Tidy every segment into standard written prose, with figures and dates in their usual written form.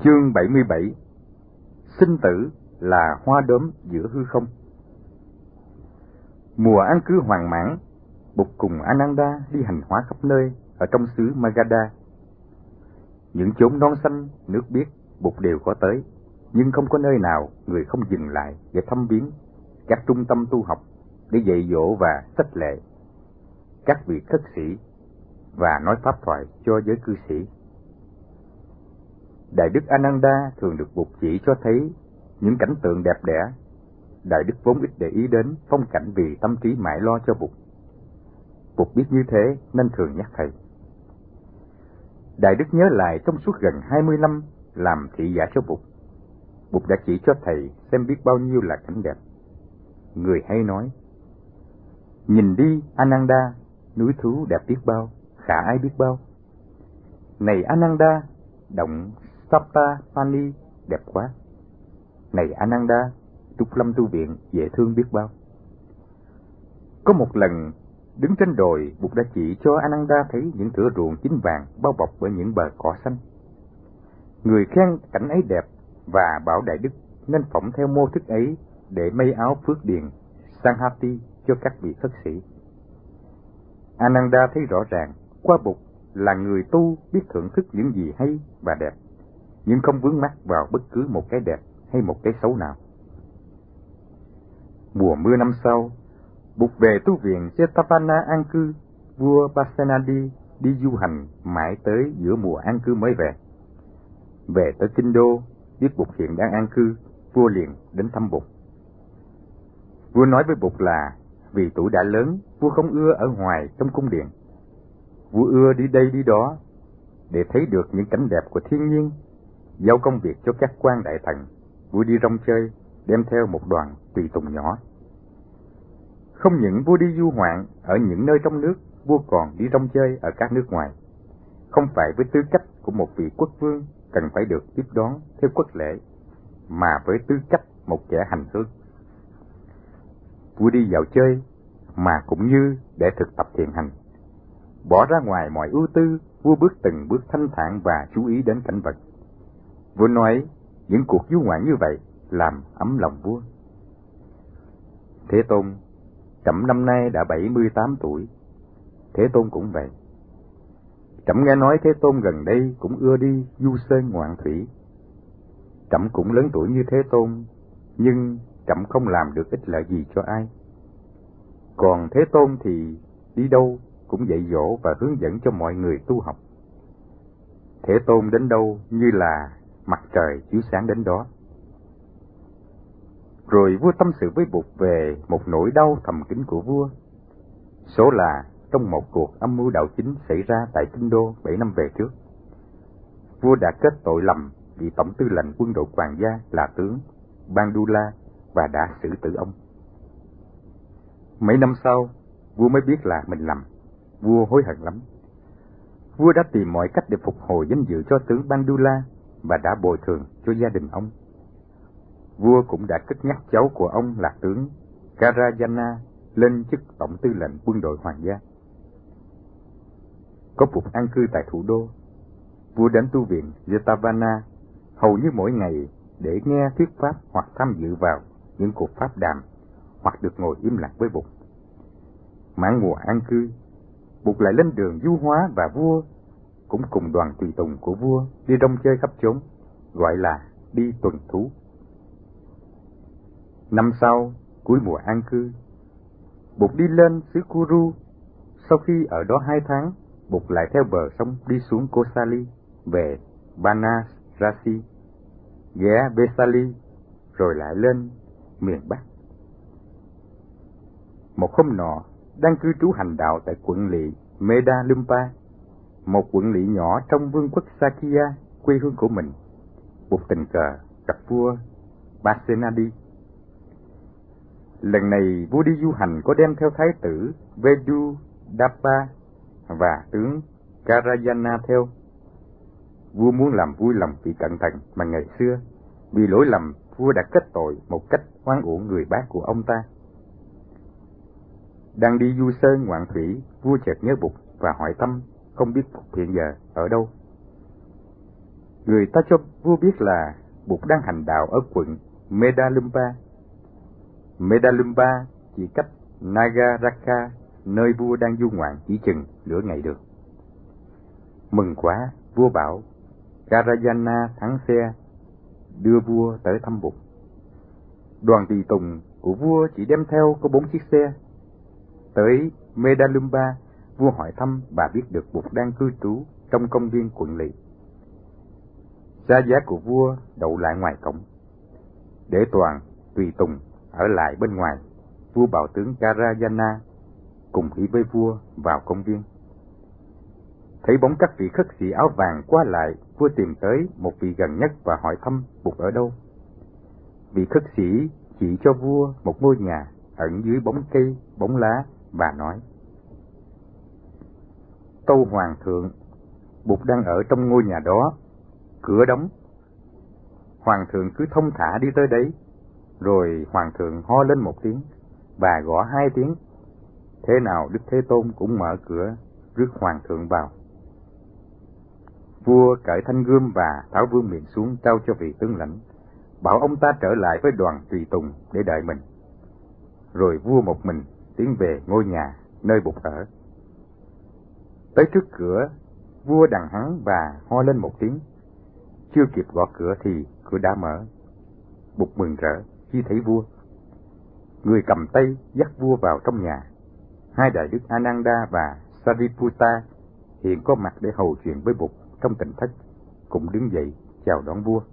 Chương 77. Sinh tử là hoa đốm giữa hư không. Mùa an cư hoàn mãn, Bụt cùng Ananda đi hành hóa khắp nơi ở trong xứ Magadha. Những chốn non xanh, nước biếc, Bụt đều có tới, nhưng không có nơi nào người không dừng lại để thăm viếng các trung tâm tu học, để dạy dỗ và khích lệ các vị khất sĩ và nói pháp thoại cho giới cư sĩ. Đại đức Ananda thường được Bụt chỉ cho thấy những cảnh tượng đẹp đẽ. Đại đức vốn ít để ý đến phong cảnh vì tâm trí mãi lo cho Bụt. Bụt biết như thế nên thường nhắc thầy. Đại đức nhớ lại trong suốt gần 20 năm làm thị giả cho Bụt, Bụt đã chỉ cho thầy xem biết bao nhiêu là cảnh đẹp. Người hay nói: nhìn đi Ananda, núi thú đẹp biết bao, khả ai biết bao. Này Ananda, động Saptapani đẹp quá. Này Ananda, Trúc Lâm tu viện dễ thương biết bao. Có một lần đứng trên đồi, Bụt đã chỉ cho Ananda thấy những thửa ruộng chín vàng bao bọc bởi những bờ cỏ xanh. Người khen cảnh ấy đẹp và bảo đại đức nên phỏng theo mô thức ấy để may áo phước điền Sanghati cho các vị khất sĩ. Ananda thấy rõ ràng qua Bụt là người tu biết thưởng thức những gì hay và đẹp, nhưng không vướng mắc vào bất cứ một cái đẹp hay một cái xấu nào. Mùa mưa năm sau, Bụt về tu viện Jetavana an cư. Vua Pasenadi đi du hành mãi tới giữa mùa an cư mới về. Về tới Kinh Đô, biết Bụt hiện đang an cư, vua liền đến thăm Bụt. Vua nói với Bụt là vì tuổi đã lớn, vua không ưa ở ngoài trong cung điện. Vua ưa đi đây đi đó để thấy được những cảnh đẹp của thiên nhiên. Giao công việc cho các quan đại thần, vua đi rong chơi, đem theo một đoàn tùy tùng nhỏ. Không những vua đi du hoạn ở những nơi trong nước, vua còn đi rong chơi ở các nước ngoài. Không phải với tư cách của một vị quốc vương cần phải được tiếp đón theo quốc lễ, mà với tư cách một kẻ hành hương. Vua đi dạo chơi mà cũng như để thực tập thiền hành. Bỏ ra ngoài mọi ưu tư, vua bước từng bước thanh thản và chú ý đến cảnh vật. Vua nói những cuộc du ngoạn như vậy làm ấm lòng vua. Thế Tôn, trẫm năm nay đã 78 tuổi. Thế Tôn cũng vậy. Trẫm nghe nói Thế Tôn gần đây cũng ưa đi du sơn ngoạn thủy. Trẫm cũng lớn tuổi như Thế Tôn, nhưng trẫm không làm được ích lợi gì cho ai. Còn Thế Tôn thì đi đâu cũng dạy dỗ và hướng dẫn cho mọi người tu học. Thế Tôn đến đâu như là mặt trời chiếu sáng đến đó. Rồi vua tâm sự với Bụt về một nỗi đau thầm kín của vua. Số là trong một cuộc âm mưu đảo chính xảy ra tại Kinh Đô 7 năm về trước, vua đã kết tội lầm vị tổng tư lệnh quân đội Hoàng gia là tướng Bandula và đã xử tử ông. Mấy năm sau, vua mới biết là mình lầm. Vua hối hận lắm. Vua đã tìm mọi cách để phục hồi danh dự cho tướng Bandula và đã bồi thường cho gia đình ông. Vua cũng đã cất nhắc cháu của ông là tướng Karayana lên chức tổng tư lệnh quân đội hoàng gia. Có Bụt an cư tại thủ đô, vua đến tu viện Jetavana hầu như mỗi ngày để nghe thuyết pháp hoặc tham dự vào những cuộc pháp đàm, hoặc được ngồi im lặng với Bụt. Mãn mùa an cư, Bụt lại lên đường du hóa và vua cũng cùng đoàn tùy tùng của vua đi rong chơi khắp chốn, gọi là đi tuần thú. Năm sau, cuối mùa an cư, Bụt đi lên xứ Kuru. Sau khi ở đó 2 tháng, Bụt lại theo bờ sông đi xuống Kosali, về Banarasi, ghé Vesali, rồi lại lên miền Bắc. Một hôm nọ, đang cư trú hành đạo tại quận lỵ Medalumpa, một quận lỵ nhỏ trong vương quốc Sakya, quê hương của mình, Bụt tình cờ gặp vua Pasenadi. Lần này vua đi du hành có đem theo thái tử Vedudappa và tướng Karayana theo. Vua muốn làm vui lòng vị cẩn thận mà ngày xưa vì lỗi lầm vua đã kết tội một cách oan uổng người bác của ông ta. Đang đi du sơn ngoạn thủy, vua chợt nhớ Bụt và hỏi thăm không biết Bụt hiện giờ ở đâu. Người ta cho vua biết là Bụt đang hành đạo ở quận Medalumpa. Medalumpa chỉ cách Nagaraka, nơi vua đang du ngoạn, chỉ chừng nửa ngày được. Mừng quá, vua bảo Karayana thắng xe đưa vua tới thăm Bụt. Đoàn tùy tùng của vua chỉ đem theo có 4 chiếc xe. Tới Medalumpa, vua hỏi thăm và biết được Bụt đang cư trú trong công viên quận lỵ. Xa giá của vua đậu lại ngoài cổng. Để toàn tùy tùng ở lại bên ngoài, vua bảo tướng Karayana cùng đi với vua vào công viên. Thấy bóng các vị khất sĩ áo vàng qua lại, vua tìm tới một vị gần nhất và hỏi thăm Bụt ở đâu. Vị khất sĩ chỉ cho vua một ngôi nhà ẩn dưới bóng cây, bóng lá và nói: Tâu hoàng thượng, Bụt đang ở trong ngôi nhà đó, cửa đóng. Hoàng thượng cứ thông thả đi tới đấy. Rồi hoàng thượng ho lên một tiếng và gõ 2 tiếng. Thế nào Đức Thế Tôn cũng mở cửa rước hoàng thượng vào. Vua cởi thanh gươm và tháo vương miện xuống trao cho vị tướng lãnh, bảo ông ta trở lại với đoàn tùy tùng để đợi mình. Rồi vua một mình tiến về ngôi nhà nơi Bụt ở. Tới trước cửa, vua đằng hắn và ho lên một tiếng. Chưa kịp gõ cửa thì cửa đã mở. Bụt mừng rỡ khi thấy vua. Người cầm tay dắt vua vào trong nhà. 2 đại đức Ananda và Sariputta hiện có mặt để hầu chuyện với Bụt trong tỉnh thất, cũng đứng dậy chào đón vua.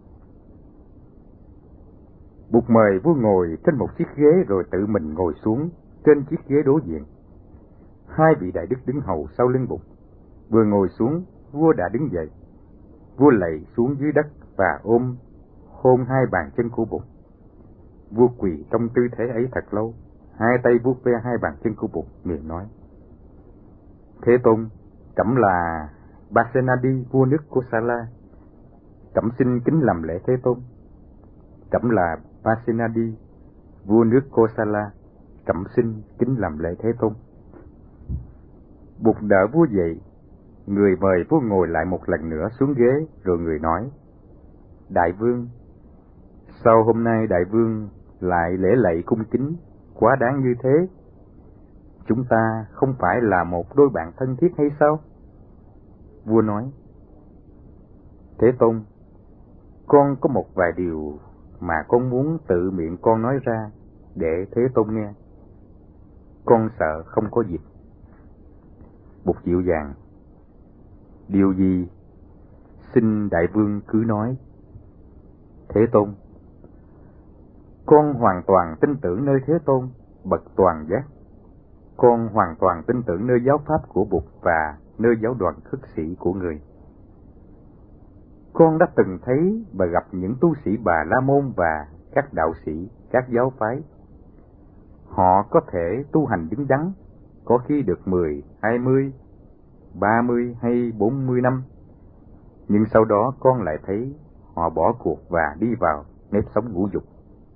Bụt mời vua ngồi trên một chiếc ghế rồi tự mình ngồi xuống trên chiếc ghế đối diện. 2 vị đại đức đứng hầu sau lưng Bụt. Vừa ngồi xuống, vua đã đứng dậy. Vua lạy xuống dưới đất và hôn 2 bàn chân của Bụt. Vua quỳ trong tư thế ấy thật lâu, 2 tay vuốt ve 2 bàn chân của Bụt, miệng nói: Thế Tôn, trẫm là Pasenadi, vua nước Kosala. Trẫm xin kính làm lễ Thế Tôn. Trẫm là Pasenadi, vua nước Kosala. Trẫm xin kính làm lễ Thế Tôn. Bụt đỡ vua dậy. Người mời vua ngồi lại một lần nữa xuống ghế, rồi người nói: Đại vương, sao hôm nay đại vương lại lễ lạy cung kính quá đáng như thế? Chúng ta không phải là một đôi bạn thân thiết hay sao? Vua nói: Thế Tôn, con có một vài điều mà con muốn tự miệng con nói ra để Thế Tôn nghe. Con sợ không có dịp. Bụt dịu dàng: Điều gì? Xin đại vương cứ nói. Thế Tôn, con hoàn toàn tin tưởng nơi Thế Tôn, bậc toàn giác. Con hoàn toàn tin tưởng nơi giáo pháp của Bụt và nơi giáo đoàn khất sĩ của người. Con đã từng thấy và gặp những tu sĩ Bà La Môn và các đạo sĩ, các giáo phái. Họ có thể tu hành đứng đắn, có khi được 10, 20, 30 hay 40 năm. Nhưng sau đó con lại thấy họ bỏ cuộc và đi vào nếp sống ngũ dục.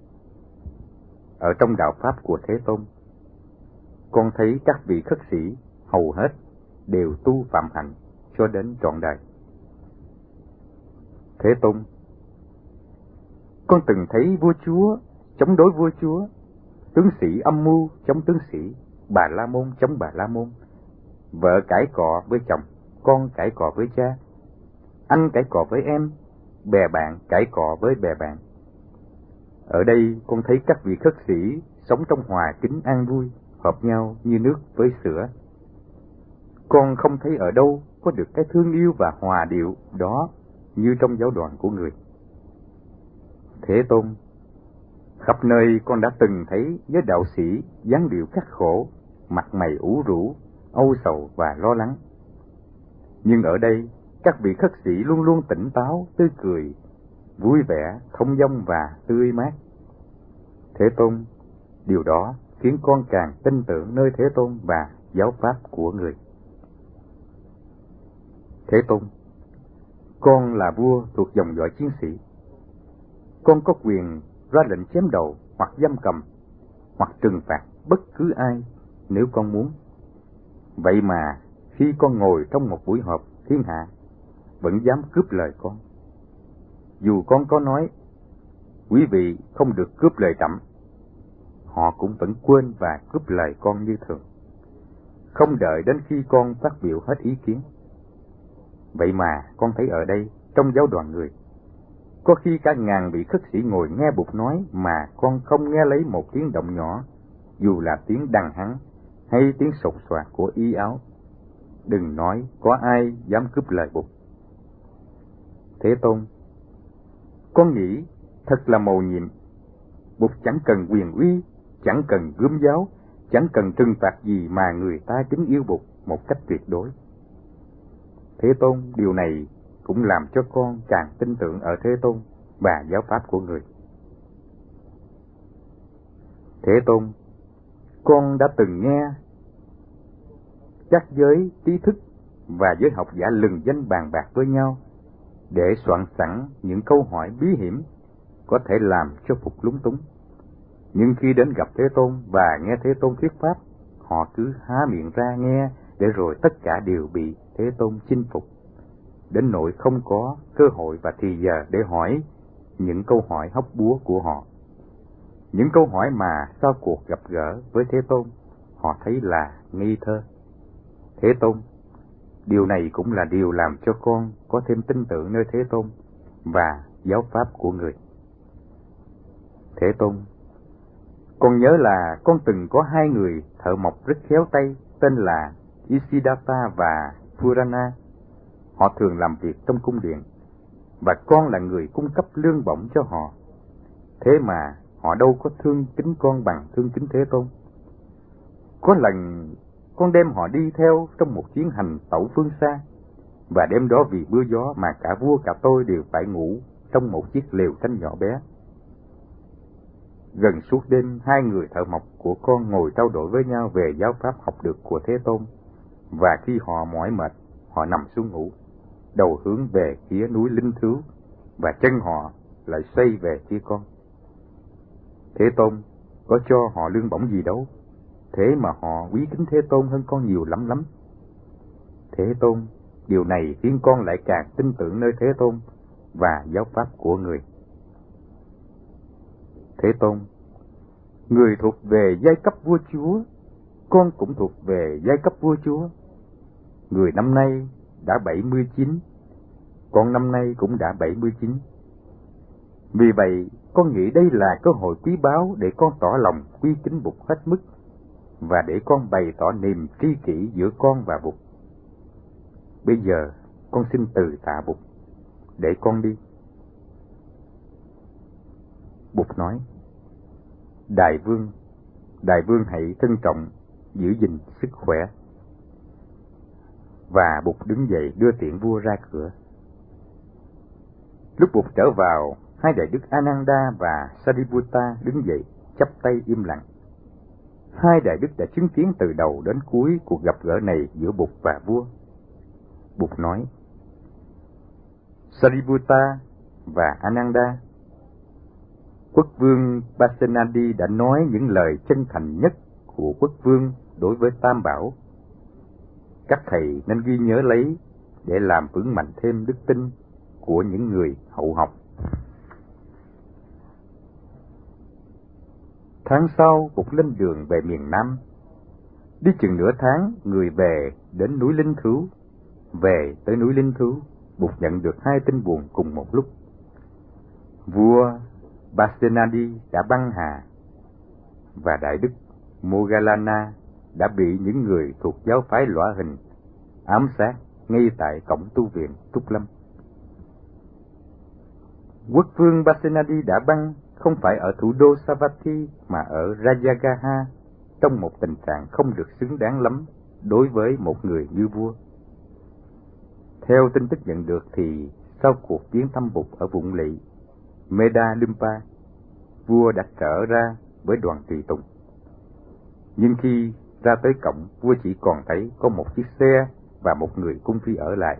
Ở trong đạo pháp của Thế Tôn, con thấy các vị khất sĩ hầu hết đều tu phạm hạnh cho đến trọn đời. Thế Tôn, con từng thấy vua chúa chống đối vua chúa, tướng sĩ âm mưu chống tướng sĩ, Bà La Môn chống Bà La Môn, vợ cãi cọ với chồng, con cãi cọ với cha, anh cãi cọ với em, bè bạn cãi cọ với bè bạn. Ở đây con thấy các vị khất sĩ sống trong hòa kính an vui, hợp nhau như nước với sữa. Con không thấy ở đâu có được cái thương yêu và hòa điệu đó như trong giáo đoàn của người. Thế Tôn, khắp nơi con đã từng thấy với đạo sĩ dáng điệu khắc khổ, mặt mày ủ rũ, âu sầu và lo lắng. Nhưng ở đây, các vị khất sĩ luôn luôn tỉnh táo, tươi cười, vui vẻ, thông dong và tươi mát. Thế Tôn, điều đó khiến con càng tin tưởng nơi Thế Tôn và giáo pháp của người. Thế Tôn, con là vua thuộc dòng dõi chiến sĩ. Con có quyền ra lệnh chém đầu hoặc giam cầm hoặc trừng phạt bất cứ ai nếu con muốn. Vậy mà khi con ngồi trong một buổi họp thiên hạ vẫn dám cướp lời con, dù con có nói, quý vị không được cướp lời trẫm, họ cũng vẫn quên và cướp lời con như thường, không đợi đến khi con phát biểu hết ý kiến. Vậy mà con thấy ở đây, trong giáo đoàn người, có khi cả ngàn vị khất sĩ ngồi nghe Bụt nói mà con không nghe lấy một tiếng động nhỏ, dù là tiếng đằng hắng hay tiếng sột soạt của y áo. Đừng nói có ai dám cướp lời Bụt. Thế Tôn, con nghĩ thật là mầu nhiệm. Bụt chẳng cần quyền uy, chẳng cần gươm giáo, chẳng cần trừng phạt gì mà người ta kính yêu Bụt một cách tuyệt đối. Thế Tôn, điều này cũng làm cho con càng tin tưởng ở Thế Tôn và giáo pháp của người. Thế Tôn, con đã từng nghe các giới trí thức và giới học giả lừng danh bàn bạc với nhau để soạn sẵn những câu hỏi bí hiểm có thể làm cho Bụt lúng túng. Nhưng khi đến gặp Thế Tôn và nghe Thế Tôn thuyết pháp, họ cứ há miệng ra nghe, để rồi tất cả đều bị Thế Tôn chinh phục, đến nỗi không có cơ hội và thì giờ để hỏi những câu hỏi hóc búa của họ. Những câu hỏi mà sau cuộc gặp gỡ với Thế Tôn, họ thấy là nghi thơ. Thế Tôn, điều này cũng là điều làm cho con có thêm tin tưởng nơi Thế Tôn và giáo pháp của người. Thế Tôn, con nhớ là con từng có hai người thợ mộc rất khéo tay, tên là Isiddhata và Purana. Họ thường làm việc trong cung điện, và con là người cung cấp lương bổng cho họ. Thế mà họ đâu có thương kính con bằng thương kính Thế Tôn. Có lần con đem họ đi theo trong một chuyến hành tẩu phương xa, và đêm đó vì mưa gió mà cả vua cả tôi đều phải ngủ trong một chiếc lều tranh nhỏ bé. Gần suốt đêm, hai người thợ mộc của con ngồi trao đổi với nhau về giáo pháp học được của Thế Tôn, và khi họ mỏi mệt, họ nằm xuống ngủ, đầu hướng về phía núi Linh Thứu, và chân họ lại xoay về phía con. Thế Tôn có cho họ lương bổng gì đâu, thế mà họ quý kính Thế Tôn hơn con nhiều lắm lắm. Thế Tôn, điều này khiến con lại càng tin tưởng nơi Thế Tôn và giáo pháp của người. Thế Tôn, người thuộc về giai cấp vua chúa, con cũng thuộc về giai cấp vua chúa. Người năm nay đã 79, con năm nay cũng đã 79. Vì vậy, con nghĩ đây là cơ hội quý báu để con tỏ lòng quy kính Bụt hết mức, và để con bày tỏ niềm tri kỷ giữa con và Bụt. Bây giờ, con xin từ tạ Bụt, để con đi. Bụt nói, Đại vương hãy trân trọng, giữ gìn sức khỏe. Và Bụt đứng dậy đưa tiễn vua ra cửa. Lúc Bụt trở vào, hai đại đức Ananda và Sariputta đứng dậy, chắp tay im lặng. Hai đại đức đã chứng kiến từ đầu đến cuối cuộc gặp gỡ này giữa Bụt và vua. Bụt nói, Sariputta và Ananda, quốc vương Pasenadi đã nói những lời chân thành nhất của quốc vương đối với Tam Bảo. Các thầy nên ghi nhớ lấy để làm vững mạnh thêm đức tin của những người hậu học. Tháng sau, Bụt lên đường về miền Nam. Đi chừng nửa tháng, người về đến núi Linh Thứu. Về tới núi Linh Thứu, Bụt nhận được hai tin buồn cùng một lúc. Vua Pasenadi đã băng hà, và đại đức Moggallana đã bị những người thuộc giáo phái Lõa Hình ám sát ngay tại cổng tu viện Trúc Lâm. Quốc vương Pasenadi đã băng không phải ở thủ đô Savatthi mà ở Rajagaha, trong một tình trạng không được xứng đáng lắm đối với một người như vua. Theo tin tức nhận được thì sau cuộc viếng thăm Bụt ở vùng lỵ Medalumpa, vua đã trở ra với đoàn tùy tùng. Nhưng khi ra tới cổng, vua chỉ còn thấy có một chiếc xe và một người cung phi ở lại.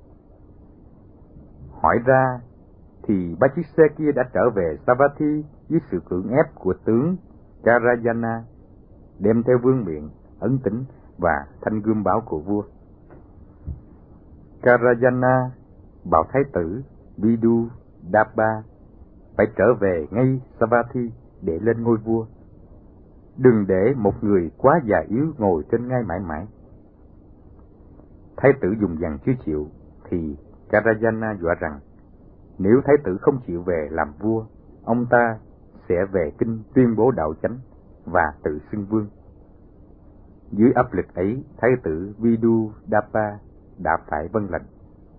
Hỏi ra thì ba chiếc xe kia đã trở về Savatthi dưới sự cưỡng ép của tướng Karayana, đem theo vương miện, ấn tín và thanh gươm bảo của vua. Karayana bảo thái tử Vidu Dapa phải trở về ngay Savatthi để lên ngôi vua. Đừng để một người quá già yếu ngồi trên ngai mãi mãi. Thái tử dùng dằn chưa chịu, thì Karayana dọa rằng nếu thái tử không chịu về làm vua, ông ta sẽ về kinh tuyên bố đạo chánh và tự xưng vương. Dưới áp lực ấy, thái tử Vidudapa đã phải vâng lệnh.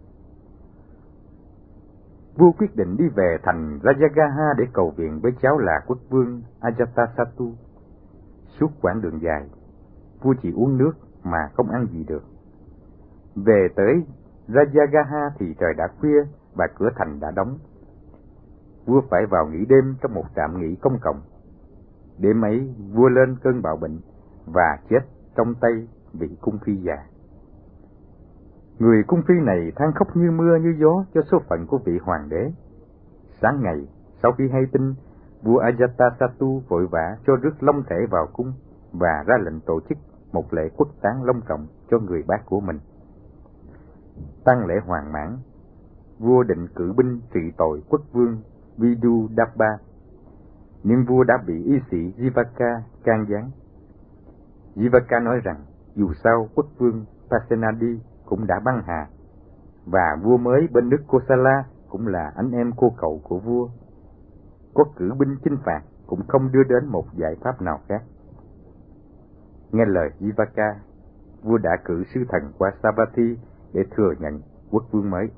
Vua quyết định đi về thành Rajagaha để cầu viện với cháu là quốc vương Ajatasattu. Suốt quãng đường dài, vua chỉ uống nước mà không ăn gì được. Về tới Rajagaha thì trời đã khuya và cửa thành đã đóng. Vua phải vào nghỉ đêm trong một trạm nghỉ công cộng. Đêm ấy, vua lên cơn bạo bệnh và chết trong tay vị cung phi già. Người cung phi này than khóc như mưa như gió cho số phận của vị hoàng đế. Sáng ngày, sau khi hay tin, vua Ajatasattu vội vã cho rước long thể vào cung và ra lệnh tổ chức một lễ quốc táng long trọng cho người bác của mình. Tang lễ hoàn mãn, vua định cử binh trị tội quốc vương Vidudapa, nhưng vua đã bị y sĩ Jivaka can gián. Jivaka nói rằng dù sao quốc vương Pasenadi cũng đã băng hà, và vua mới bên nước Kosala cũng là anh em cô cậu của vua. Có cử binh chinh phạt cũng không đưa đến một giải pháp nào khác. Nghe lời Jivaka, vua đã cử sứ thần qua Savatthi để thừa nhận quốc vương mới.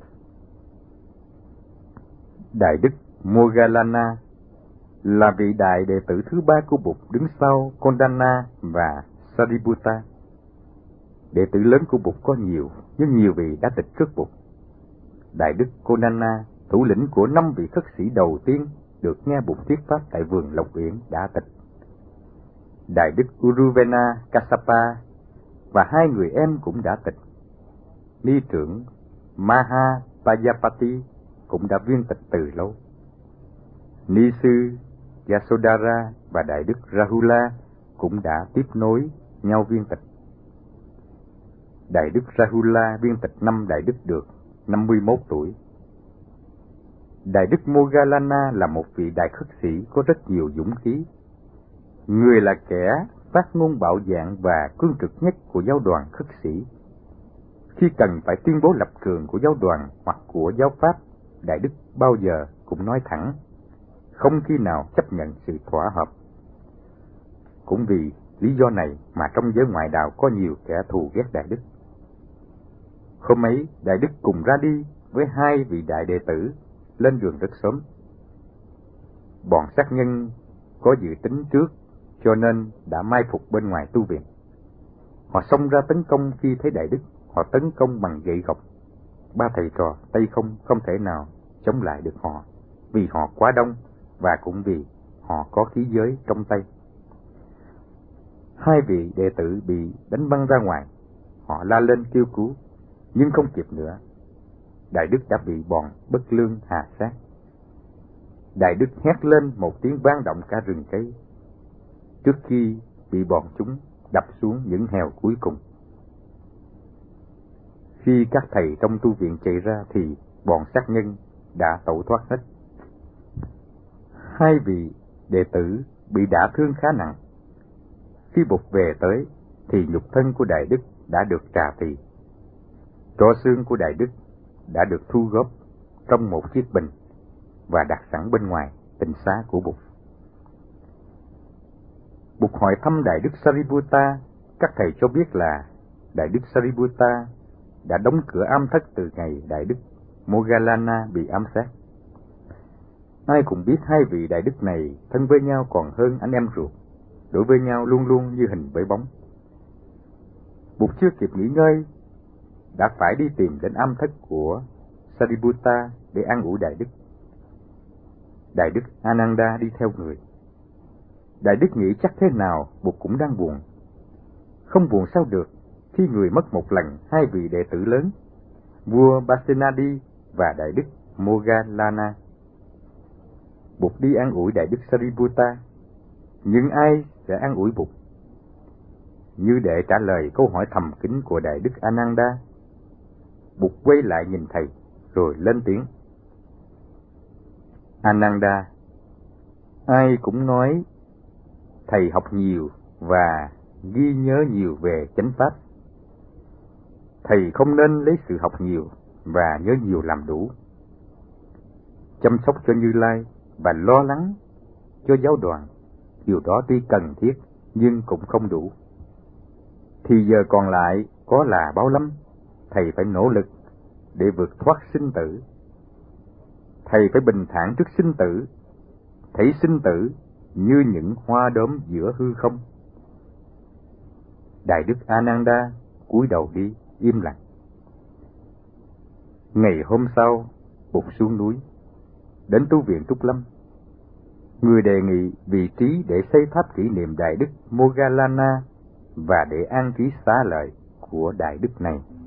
Đại đức Moggallana là vị đại đệ tử thứ ba của Bụt, đứng sau Kondana và Sariputta. Đệ tử lớn của Bụt có nhiều, nhưng nhiều vị đã tịch trước Bụt. Đại đức Kondana, thủ lĩnh của 5 vị khất sĩ đầu tiên được nghe Bụt thuyết pháp tại vườn Lộc Uyển, đã tịch. Đại đức Uruvena Kassapa và 2 người em cũng đã tịch. Ni trưởng Mahapajapati cũng đã viên tịch từ lâu. Ni sư Yasodhara và đại đức Rahula cũng đã tiếp nối nhau viên tịch. Đại đức Rahula viên tịch năm đại đức được 51 tuổi. Đại đức Moggallana là một vị đại khất sĩ có rất nhiều dũng khí. Người là kẻ phát ngôn bạo dạn và cương trực nhất của giáo đoàn khất sĩ. Khi cần phải tuyên bố lập trường của giáo đoàn hoặc của giáo pháp, đại đức bao giờ cũng nói thẳng, không khi nào chấp nhận sự thỏa hợp. Cũng vì lý do này mà trong giới ngoại đạo có nhiều kẻ thù ghét đại đức. Hôm ấy, đại đức cùng ra đi với 2 vị đại đệ tử lên đường rất sớm. Bọn sát nhân có dự tính trước, cho nên đã mai phục bên ngoài tu viện. Họ xông ra tấn công khi thấy đại đức. Họ tấn công bằng gậy gộc. 3 thầy trò tay không thể nào chống lại được họ, vì họ quá đông và cũng vì họ có khí giới trong tay. 2 vị đệ tử bị đánh văng ra ngoài. Họ la lên kêu cứu, nhưng không kịp nữa. Đại đức đã bị bọn bất lương hà sát. Đại đức hét lên một tiếng vang động cả rừng cây, trước khi bị bọn chúng đập xuống những hèo cuối cùng. Khi các thầy trong tu viện chạy ra thì bọn sát nhân đã tẩu thoát hết. 2 vị đệ tử bị đả thương khá nặng. Khi Bụt về tới thì nhục thân của đại đức đã được trà tỳ. Tro xương của đại đức đã được thu góp trong một chiếc bình và đặt sẵn bên ngoài tịnh xá của Bụt. Bụt hỏi thăm đại đức Sariputta. Các thầy cho biết là đại đức Sariputta đã đóng cửa am thất từ ngày đại đức Moggallana bị ám sát. Ai cũng biết 2 vị đại đức này thân với nhau còn hơn anh em ruột, đối với nhau luôn luôn như hình với bóng. Bụt chưa kịp nghỉ ngơi đã phải đi tìm đến am thất của Sariputta để an ủi đại đức. Đại đức Ananda đi theo người. Đại đức nghĩ chắc thế nào Bụt cũng đang buồn. Không buồn sao được khi người mất một lần 2 vị đệ tử lớn, vua Pasenadi và đại đức Moggallana. Bụt đi an ủi đại đức Sariputta, nhưng ai sẽ an ủi Bụt? Như để trả lời câu hỏi thầm kín của đại đức Ananda, Bụt quay lại nhìn thầy rồi lên tiếng: Ananda, ai cũng nói thầy học nhiều và ghi nhớ nhiều về chánh pháp. Thầy không nên lấy sự học nhiều và nhớ nhiều làm đủ. Chăm sóc cho Như Lai và lo lắng cho giáo đoàn, điều đó tuy cần thiết nhưng cũng không đủ. Thì giờ còn lại có là bao lâm, thầy phải nỗ lực để vượt thoát sinh tử. Thầy phải bình thản trước sinh tử, thấy sinh tử như những hoa đốm giữa hư không. Đại đức Ananda cúi đầu đi, im lặng. Ngày hôm sau, Bụt xuống núi, đến tu viện Trúc Lâm. Người đề nghị vị trí để xây tháp kỷ niệm Đại đức Moggallana và để an trí xá lợi của Đại đức này.